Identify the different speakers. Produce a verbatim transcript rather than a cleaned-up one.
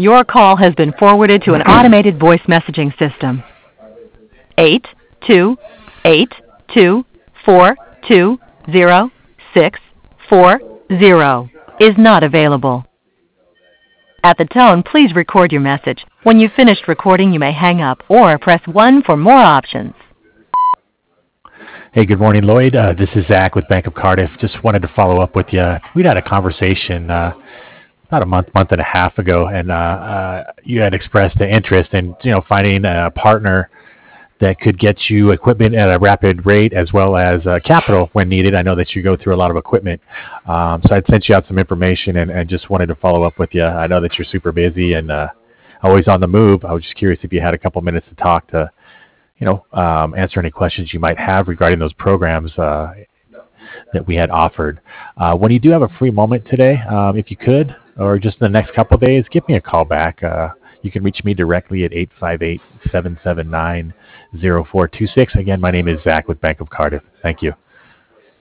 Speaker 1: Your call has been forwarded to an automated voice messaging system. Eight two eight two four two zero six four zero is not available. At the tone, please record your message. When you've finished recording, you may hang up or press one for more options.
Speaker 2: Hey, good morning, Lloyd. Uh, this is Zach with Bank of Cardiff. Just wanted to follow up with you. We'd had a conversation uh, about a month, month and a half ago, and uh, uh, you had expressed an interest in, you know, finding a partner that could get you equipment at a rapid rate as well as uh, capital when needed. I know that you go through a lot of equipment. Um, so I'd sent you out some information and, and just wanted to follow up with you. I know that you're super busy and uh, always on the move. I was just curious if you had a couple minutes to talk to, you know, um, answer any questions you might have regarding those programs uh, that we had offered. Uh, when you do have a free moment today, um, if you could, or just in the next couple of days, give me a call back. Uh, you can reach me directly at eight five eight, seven seven nine, zero four two six. Again, my name is Zach with Bank of Cardiff. Thank you.